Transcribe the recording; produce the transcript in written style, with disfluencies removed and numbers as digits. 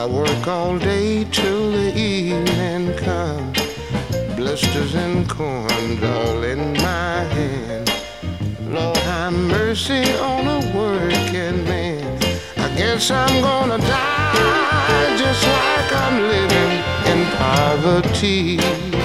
I work all day till the evening comes. Blisters and corns all in my hand. Lord, have mercy on a working man. I guess I'm gonna die just like I'm living in poverty.